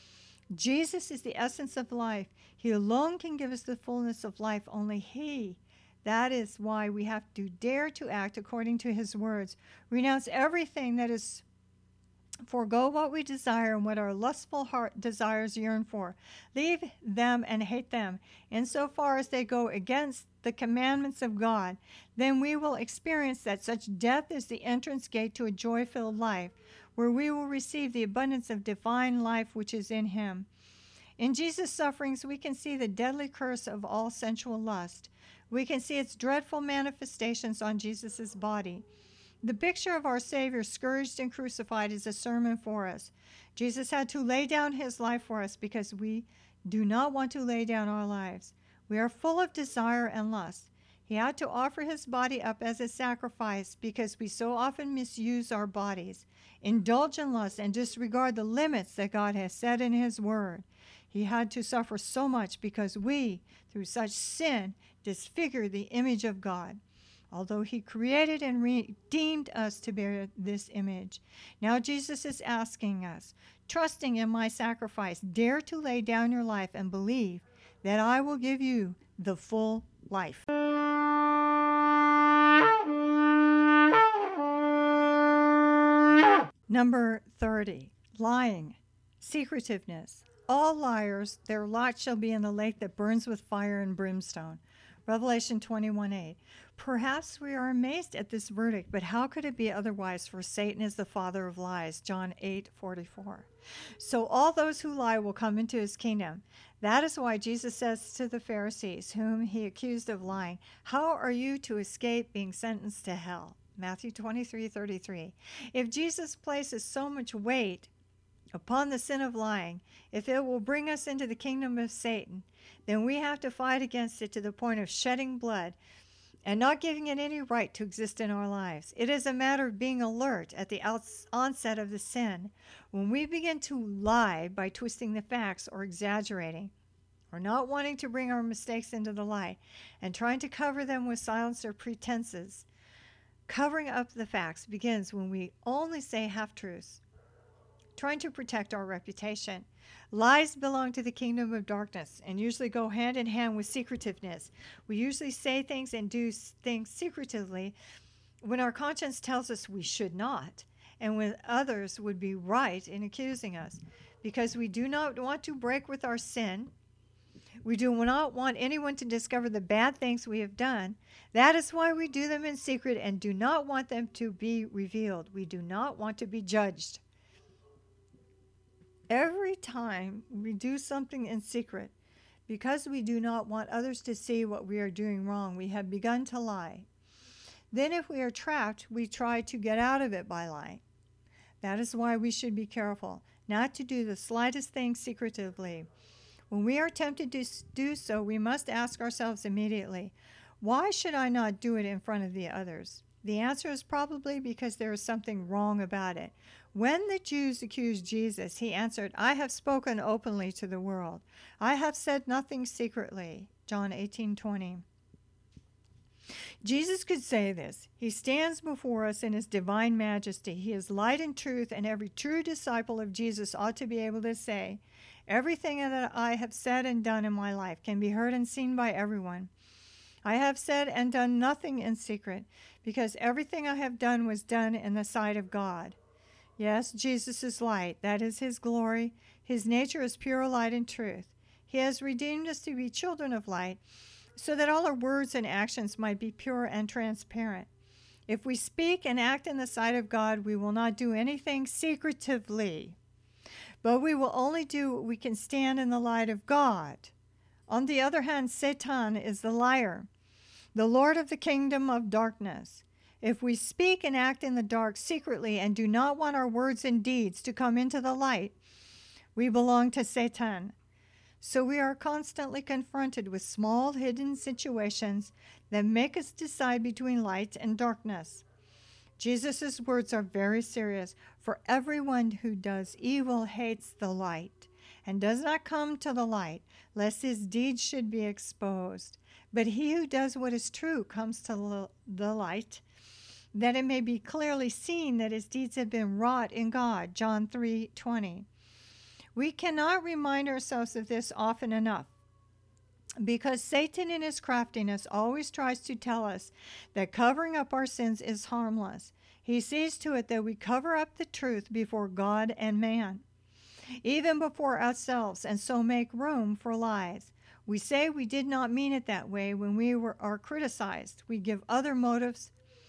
Jesus is the essence of life. He alone can give us the fullness of life, only he. That is why we have to dare to act according to his words. Renounce everything that is, forego what we desire and what our lustful heart desires yearn for. Leave them and hate them insofar as they go against the commandments of God. Then we will experience that such death is the entrance gate to a joy-filled life, where we will receive the abundance of divine life which is in him. In Jesus' sufferings, we can see the deadly curse of all sensual lust. We can see its dreadful manifestations on Jesus' body. The picture of our Savior scourged and crucified is a sermon for us. Jesus had to lay down his life for us because we do not want to lay down our lives. We are full of desire and lust. He had to offer his body up as a sacrifice because we so often misuse our bodies, indulge in lust, and disregard the limits that God has set in his word. He had to suffer so much because we, through such sin, disfigure the image of God, although he created and redeemed us to bear this image. Now Jesus is asking us, trusting in my sacrifice, dare to lay down your life and believe that I will give you the full life. Number 30, lying, secretiveness. all liars, their lot shall be in the lake that burns with fire and brimstone. Revelation 21:8. Perhaps we are amazed at this verdict, but how could it be otherwise? For Satan is the father of lies. John 8:44. So all those who lie will come into his kingdom. That is why Jesus says to the Pharisees, whom he accused of lying, how are you to escape being sentenced to hell? Matthew 23:33. If Jesus places so much weight upon the sin of lying, if it will bring us into the kingdom of Satan, then we have to fight against it to the point of shedding blood and not giving it any right to exist in our lives. It is a matter of being alert at the onset of the sin. When we begin to lie by twisting the facts or exaggerating, or not wanting to bring our mistakes into the light and trying to cover them with silence or pretenses, covering up the facts begins when we only say half-truths, trying to protect our reputation. Lies belong to the kingdom of darkness and usually go hand in hand with secretiveness. We usually say things and do things secretively when our conscience tells us we should not, and when others would be right in accusing us. Because we do not want to break with our sin, we do not want anyone to discover the bad things we have done. That is why we do them in secret and do not want them to be revealed. We do not want to be judged. Every time we do something in secret, because we do not want others to see what we are doing wrong, we have begun to lie. Then if we are trapped, we try to get out of it by lying. That is why we should be careful not to do the slightest thing secretively. When we are tempted to do so, we must ask ourselves immediately, why should I not do it in front of the others? The answer is probably because there is something wrong about it. When the Jews accused Jesus, he answered, I have spoken openly to the world. I have said nothing secretly. John 18:20. Jesus could say this. He stands before us in his divine majesty. He is light and truth, and every true disciple of Jesus ought to be able to say, everything that I have said and done in my life can be heard and seen by everyone. I have said and done nothing in secret, because everything I have done was done in the sight of God. Yes, Jesus is light. That is his glory. His nature is pure light and truth. He has redeemed us to be children of light, so that all our words and actions might be pure and transparent. If we speak and act in the sight of God, we will not do anything secretively, but we will only do what we can stand in the light of God. On the other hand, Satan is the liar, the lord of the kingdom of darkness. If we speak and act in the dark secretly and do not want our words and deeds to come into the light, we belong to Satan. So we are constantly confronted with small hidden situations that make us decide between light and darkness. Jesus' words are very serious. For everyone who does evil hates the light and does not come to the light, lest his deeds should be exposed. But he who does what is true comes to the light, that it may be clearly seen that his deeds have been wrought in God. John 3:20. We cannot remind ourselves of this often enough, because Satan in his craftiness always tries to tell us that covering up our sins is harmless. He sees to it that we cover up the truth before God and man, even before ourselves, and so make room for lies. We say we did not mean it that way when we are criticized. We give other motives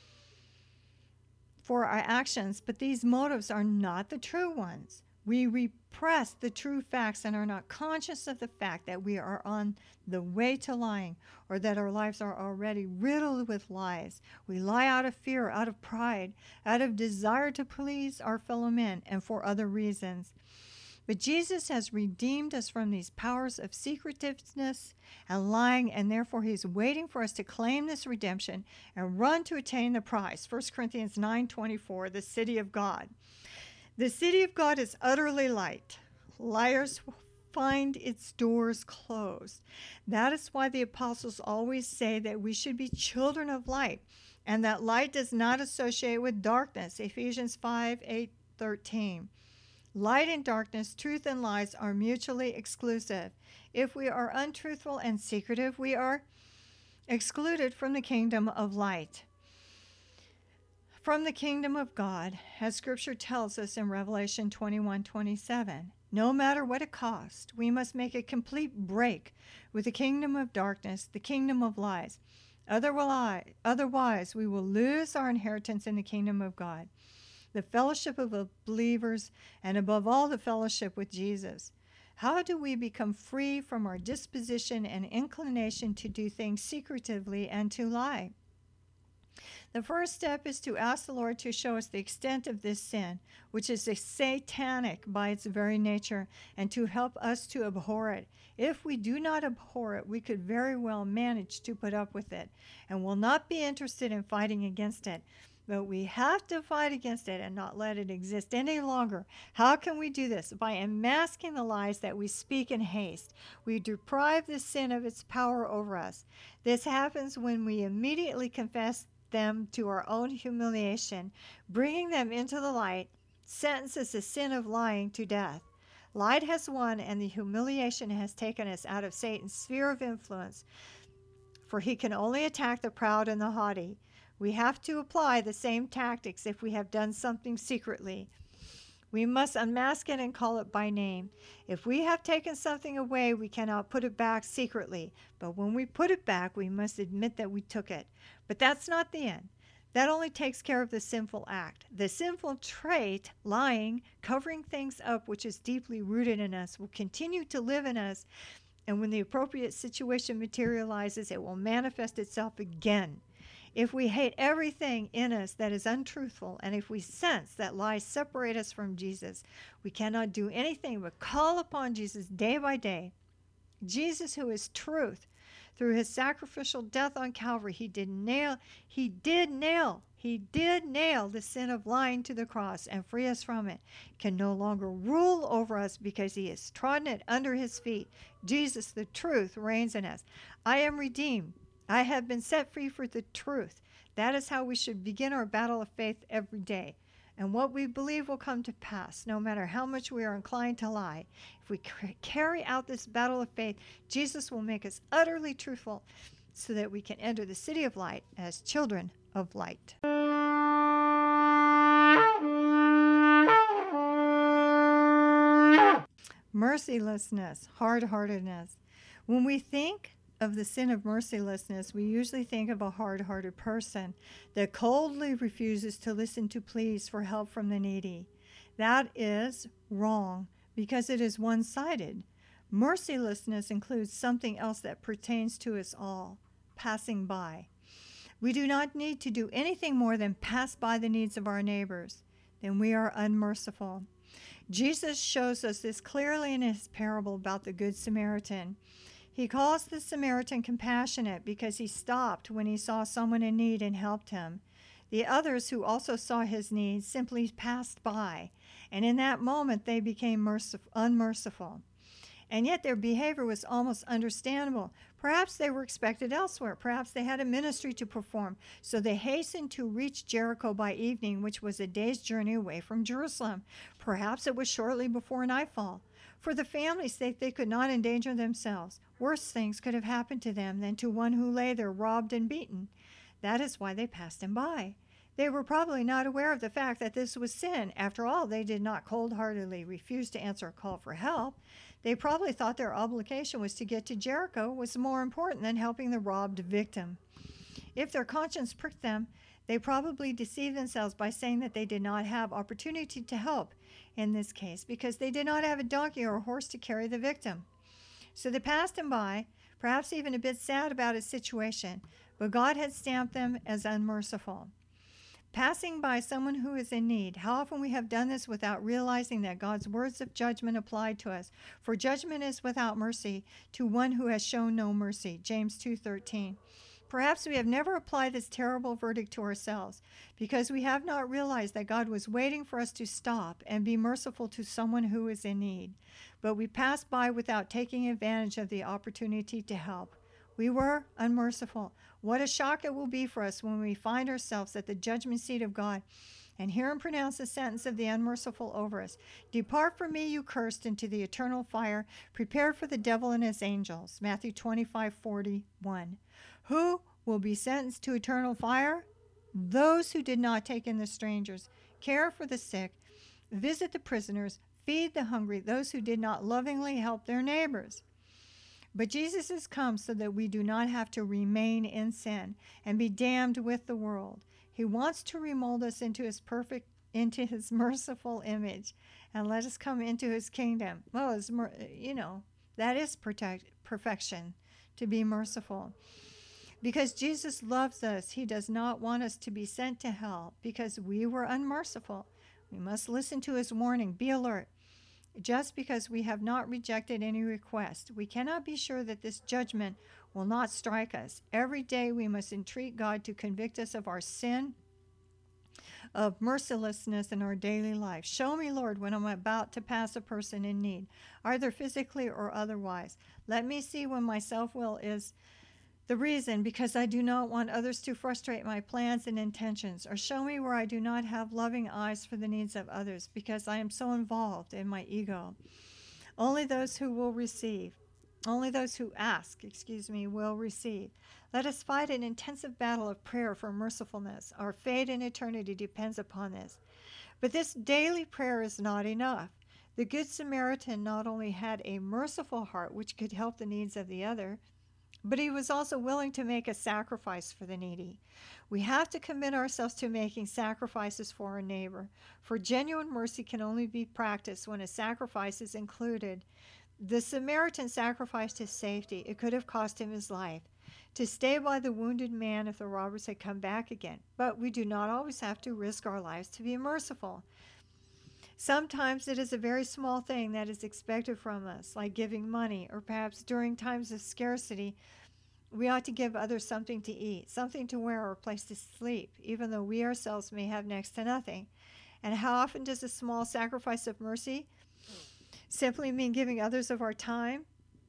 for our actions, but these motives are not the true ones. We repress the true facts and are not conscious of the fact that we are on the way to lying, or that our lives are already riddled with lies. We lie out of fear, out of pride, out of desire to please our fellow men, and for other reasons. But Jesus has redeemed us from these powers of secretiveness and lying, and therefore he's waiting for us to claim this redemption and run to attain the prize. 1 Corinthians 9:24, the city of God. The city of God is utterly light. Liars find its doors closed. That is why the apostles always say that we should be children of light, and that light does not associate with darkness. Ephesians 5:8-13. Light and darkness, truth and lies are mutually exclusive. If we are untruthful and secretive, we are excluded from the kingdom of light, from the kingdom of God, as Scripture tells us in Revelation 21:27. no matter what it costs. We must make a complete break with the kingdom of darkness, the kingdom of lies. Otherwise, we will lose our inheritance in the kingdom of God, the fellowship of the believers, and above all, the fellowship with Jesus. How do we become free from our disposition and inclination to do things secretively and to lie? The first step is to ask the Lord to show us the extent of this sin, which is satanic by its very nature, and to help us to abhor it. If we do not abhor it, we could very well manage to put up with it and will not be interested in fighting against it. But we have to fight against it and not let it exist any longer. How can we do this? By unmasking the lies that we speak in haste. We deprive the sin of its power over us. This happens when we immediately confess them to our own humiliation. Bringing them into the light sentences the sin of lying to death. Light has won, and the humiliation has taken us out of Satan's sphere of influence, for he can only attack the proud and the haughty. We have to apply the same tactics if we have done something secretly. We must unmask it and call it by name. If we have taken something away, we cannot put it back secretly. But when we put it back, we must admit that we took it. But that's not the end. That only takes care of the sinful act. The sinful trait, lying, covering things up, which is deeply rooted in us, will continue to live in us. And when the appropriate situation materializes, it will manifest itself again. If we hate everything in us that is untruthful, and if we sense that lies separate us from Jesus, we cannot do anything but call upon Jesus day by day. Jesus, who is truth, through his sacrificial death on Calvary, he did nail the sin of lying to the cross and free us from it. He can no longer rule over us because he has trodden it under his feet. Jesus, the truth, reigns in us. I am redeemed. I have been set free for the truth. That is how we should begin our battle of faith every day. And what we believe will come to pass, no matter how much we are inclined to lie. If we carry out this battle of faith, Jesus will make us utterly truthful so that we can enter the city of light as children of light. Mercilessness, hard-heartedness. When we think of the sin of mercilessness, we usually think of a hard-hearted person that coldly refuses to listen to pleas for help from the needy. That is wrong because it is one-sided. Mercilessness includes something else that pertains to us all, passing by. We do not need to do anything more than pass by the needs of our neighbors. Then we are unmerciful. Jesus shows us this clearly in his parable about the Good Samaritan. He calls the Samaritan compassionate because he stopped when he saw someone in need and helped him. The others who also saw his need simply passed by, and in that moment they became unmerciful. And yet their behavior was almost understandable. Perhaps they were expected elsewhere. Perhaps they had a ministry to perform. So they hastened to reach Jericho by evening, which was a day's journey away from Jerusalem. Perhaps it was shortly before nightfall. For the family's sake, they could not endanger themselves. Worse things could have happened to them than to one who lay there robbed and beaten. That is why they passed him by. They were probably not aware of the fact that this was sin. After all, they did not cold-heartedly refuse to answer a call for help. They probably thought their obligation was to get to Jericho was more important than helping the robbed victim. If their conscience pricked them, they probably deceived themselves by saying that they did not have opportunity to help in this case because they did not have a donkey or a horse to carry the victim. So they passed him by, perhaps even a bit sad about his situation, but God had stamped them as unmerciful. Passing by someone who is in need. How often we have done this without realizing that God's words of judgment apply to us. For judgment is without mercy to one who has shown no mercy. James 2:13. Perhaps we have never applied this terrible verdict to ourselves because we have not realized that God was waiting for us to stop and be merciful to someone who is in need. But we passed by without taking advantage of the opportunity to help. We were unmerciful. What a shock it will be for us when we find ourselves at the judgment seat of God and hear him pronounce the sentence of the unmerciful over us. Depart from me, you cursed, into the eternal fire, prepared for the devil and his angels. Matthew 25:41. Who will be sentenced to eternal fire? Those who did not take in the strangers, care for the sick, visit the prisoners, feed the hungry, those who did not lovingly help their neighbors. But Jesus has come so that we do not have to remain in sin and be damned with the world. He wants to remold us into his merciful image and let us come into his kingdom. Well, that is perfection, to be merciful. Because Jesus loves us, he does not want us to be sent to hell because we were unmerciful. We must listen to his warning. Be alert. Just because we have not rejected any request, we cannot be sure that this judgment will not strike us. Every day we must entreat God to convict us of our sin, of mercilessness in our daily life. Show me, Lord, when I'm about to pass a person in need, either physically or otherwise. Let me see when my self-will is the reason, because I do not want others to frustrate my plans and intentions, or show me where I do not have loving eyes for the needs of others, because I am so involved in my ego. Only those who ask, will receive. Let us fight an intensive battle of prayer for mercifulness. Our fate in eternity depends upon this. But this daily prayer is not enough. The Good Samaritan not only had a merciful heart which could help the needs of the other, but he was also willing to make a sacrifice for the needy. We have to commit ourselves to making sacrifices for our neighbor, for genuine mercy can only be practiced when a sacrifice is included. The Samaritan sacrificed his safety. It could have cost him his life, to stay by the wounded man if the robbers had come back again. But we do not always have to risk our lives to be merciful. Sometimes it is a very small thing that is expected from us, like giving money, or perhaps during times of scarcity, we ought to give others something to eat, something to wear, or a place to sleep, even though we ourselves may have next to nothing. And how often does a small sacrifice of mercy simply mean giving others of our time?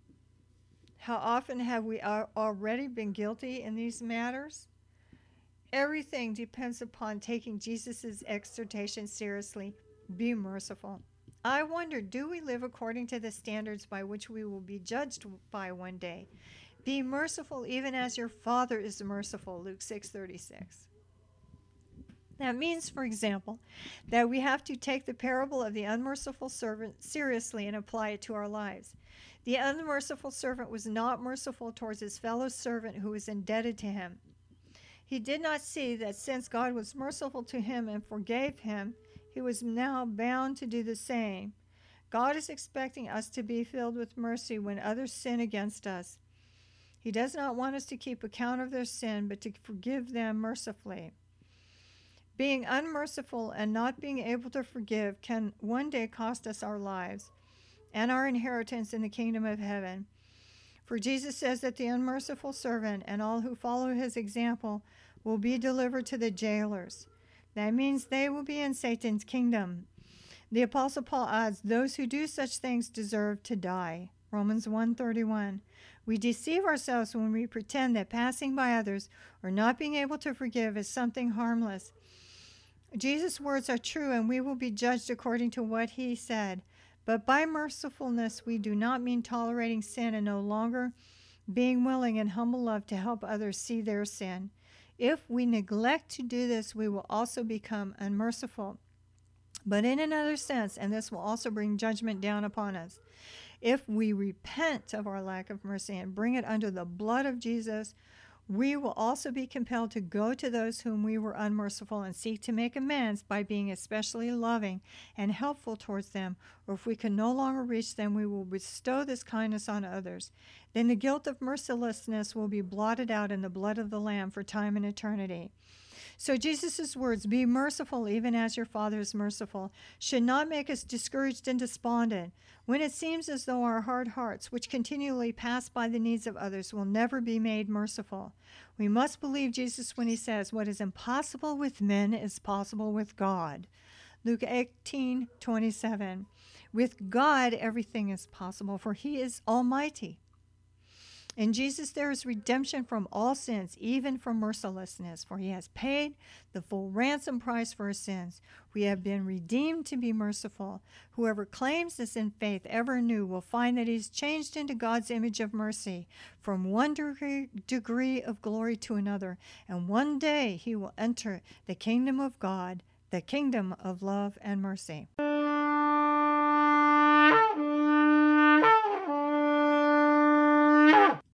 How often have we already been guilty in these matters? Everything depends upon taking Jesus' exhortation seriously. Be merciful. I wonder, do we live according to the standards by which we will be judged by one day? Be merciful even as your Father is merciful, Luke 6:36. That means, for example, that we have to take the parable of the unmerciful servant seriously and apply it to our lives. The unmerciful servant was not merciful towards his fellow servant who was indebted to him. He did not see that since God was merciful to him and forgave him, he was now bound to do the same. God is expecting us to be filled with mercy when others sin against us. He does not want us to keep account of their sin, but to forgive them mercifully. Being unmerciful and not being able to forgive can one day cost us our lives and our inheritance in the kingdom of heaven. For Jesus says that the unmerciful servant and all who follow his example will be delivered to the jailers. That means they will be in Satan's kingdom. The Apostle Paul adds, those who do such things deserve to die. Romans 1:31. We deceive ourselves when we pretend that passing by others or not being able to forgive is something harmless. Jesus' words are true, and we will be judged according to what he said. But by mercifulness, we do not mean tolerating sin and no longer being willing in humble love to help others see their sin. If we neglect to do this, we will also become unmerciful. But in another sense, and this will also bring judgment down upon us, if we repent of our lack of mercy and bring it under the blood of Jesus, we will also be compelled to go to those whom we were unmerciful and seek to make amends by being especially loving and helpful towards them. Or if we can no longer reach them, we will bestow this kindness on others. Then the guilt of mercilessness will be blotted out in the blood of the Lamb for time and eternity. So Jesus' words, be merciful even as your Father is merciful, should not make us discouraged and despondent when it seems as though our hard hearts, which continually pass by the needs of others, will never be made merciful. We must believe Jesus when he says, what is impossible with men is possible with God. Luke 18:27. With God, everything is possible, for he is almighty. In Jesus, there is redemption from all sins, even from mercilessness, for he has paid the full ransom price for our sins. We have been redeemed to be merciful. Whoever claims this in faith ever anew will find that he's changed into God's image of mercy from one degree of glory to another, and one day he will enter the kingdom of God, the kingdom of love and mercy.